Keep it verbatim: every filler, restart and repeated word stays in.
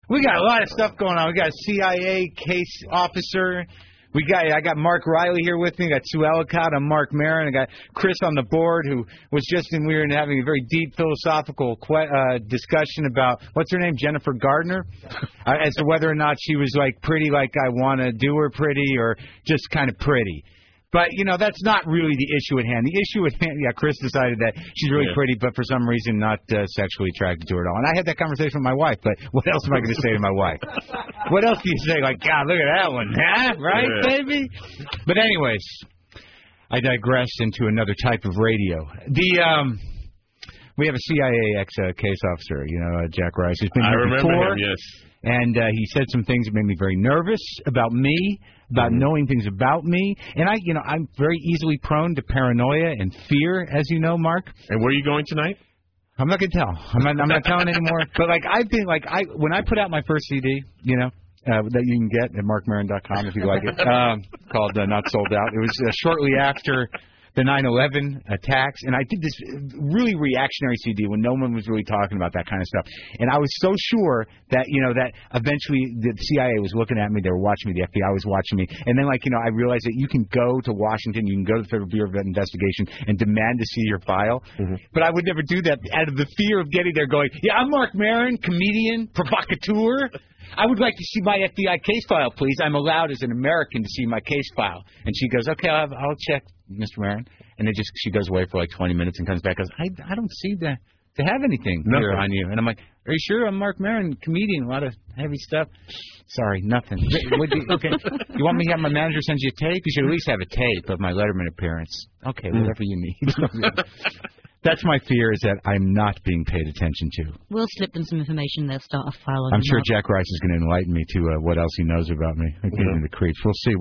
We got a lot of stuff going on. We got a C I A case officer. We got I got Mark Riley here with me. I got Sue Ellicott. I'm Mark Maron. I got Chris on the board, who was just in. We were having a very deep philosophical que- uh, discussion about what's her name, Jennifer Gardner, uh, as to whether or not she was like pretty, like I want to do her pretty, or just kind of pretty. But, you know, that's not really the issue at hand. The issue at hand, yeah, Chris decided that she's really yeah. pretty, but for some reason not uh, sexually attracted to her at all. And I had that conversation with my wife, but what else am I going to say to my wife? What else do you say? Like, God, look at that one, huh? Right, yeah. baby? But anyways, I digressed into another type of radio. The, um... We have a C I A ex-case uh, officer, you know, uh, Jack Rice. He's been I here remember before, him, yes. And uh, he said some things that made me very nervous about me, about mm-hmm. knowing things about me. And, I, you know, I'm very easily prone to paranoia and fear, as you know, Mark. And where are you going tonight? I'm not going to tell. I'm not, I'm not telling anymore. But, like, I've been, like, I when I put out my first C D, you know, uh, that you can get at mark maron dot com if you like it, um, called uh, Not Sold Out. It was uh, shortly after the nine eleven attacks, and I did this really reactionary C D when no one was really talking about that kind of stuff. And I was so sure that, you know, that eventually the C I A was looking at me, they were watching me, the F B I was watching me, and then, like, you know, I realized that you can go to Washington, you can go to the Federal Bureau of Investigation and demand to see your file. Mm-hmm. But I would never do that out of the fear of getting there going, yeah, I'm Mark Maron, comedian, provocateur. I would like to see my F B I case file, please. I'm allowed as an American to see my case file. And she goes, okay, I'll, I'll check, Mister Maron. And then just she goes away for like twenty minutes and comes back and goes, I, I don't see that to have anything nothing. here on you. And I'm like, are you sure? I'm Mark Maron, comedian, a lot of heavy stuff. Sorry, nothing. What do you, okay, you want me to have my manager send you a tape? You should at least have a tape of my Letterman appearance. Okay, whatever you need. That's my fear, is that I'm not being paid attention to. We'll slip them some information. They'll start a file on I'm sure up. Jack Rice is going to enlighten me to uh, what else he knows about me. I gave him the creeps. We'll see.